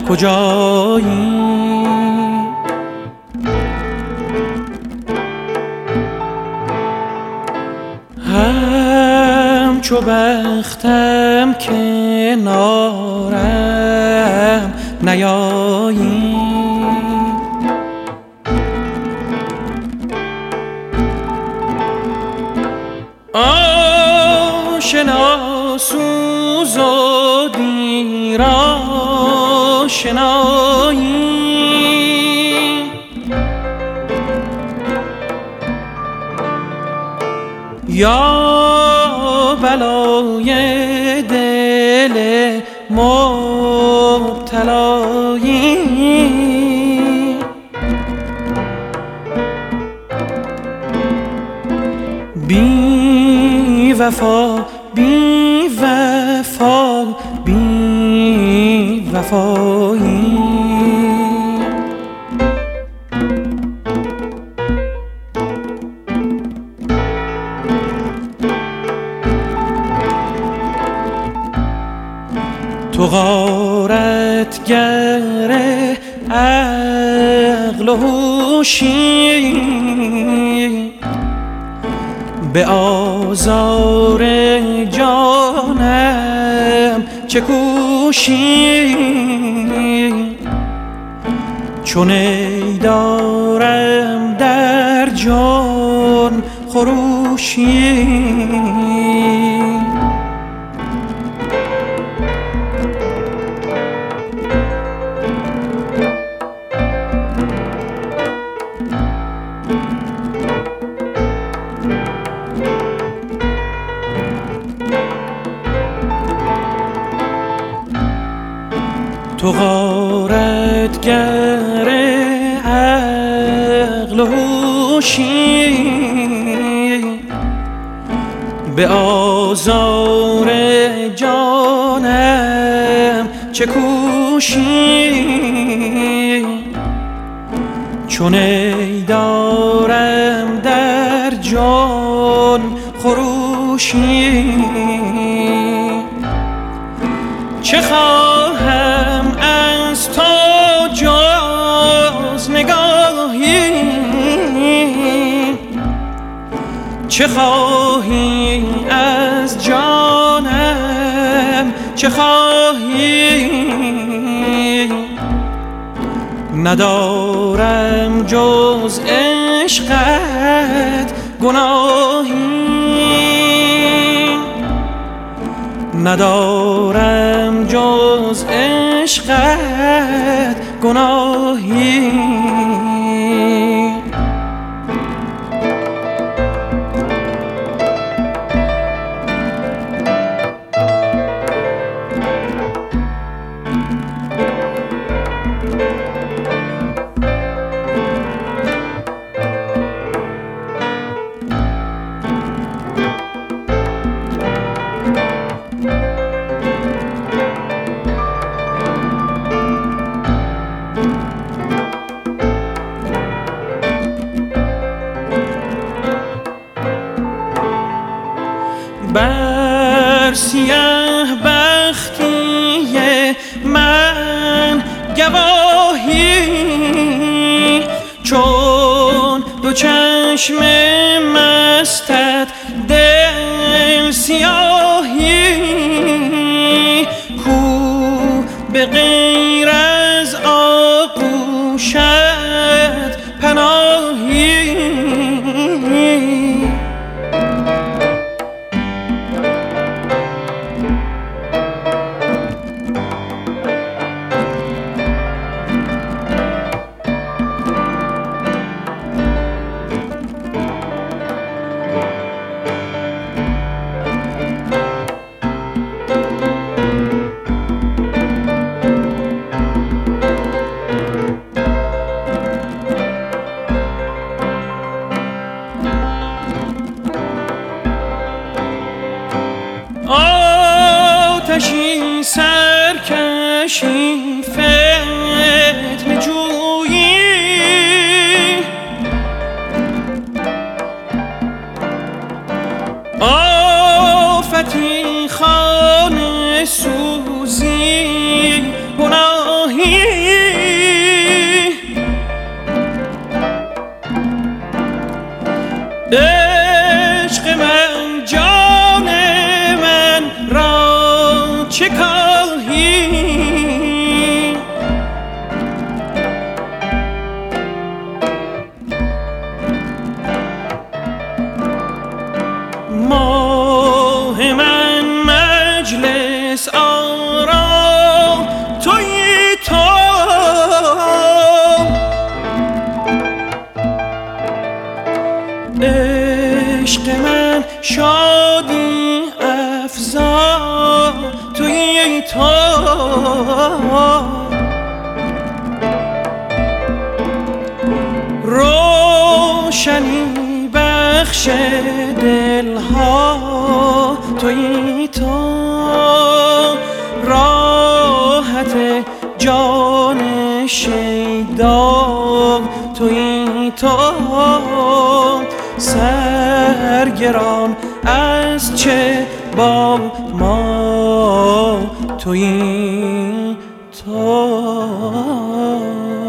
کجایی؟ همچو بختم کنارم نیایی، آشنا سوز و دیر آشنایی، یا بلای دل مبتلایی، بی وفا بی وفا بی وفایی. تو غارتگر عقل و هوشی، به آزار جانم چه کوشی، چون ای دارم در جان خروشی، تو غارتگر عقل و هوشی، به آزار جانم چه کوشی، چون ای دارم در جان خروشی، چه خواهم از تو جز نگاهی، چه خواهی از جانم چه خواهی، ندارم جز عشقت گناهی، ندارم جز عشقت گناهی. بر سیه بختی من گواهی، چون دو چشم مستت دل سیاهی، کو به غیر از آغوشت پناهی، آتشی سرکشی فتنه جویی، آفتی خانه سوزی گناهی، شادی افزا توی تو، روشنی بخش دلها توی تو، راحت جان شیدا توی تو، سرگران از چه با ما توی تو.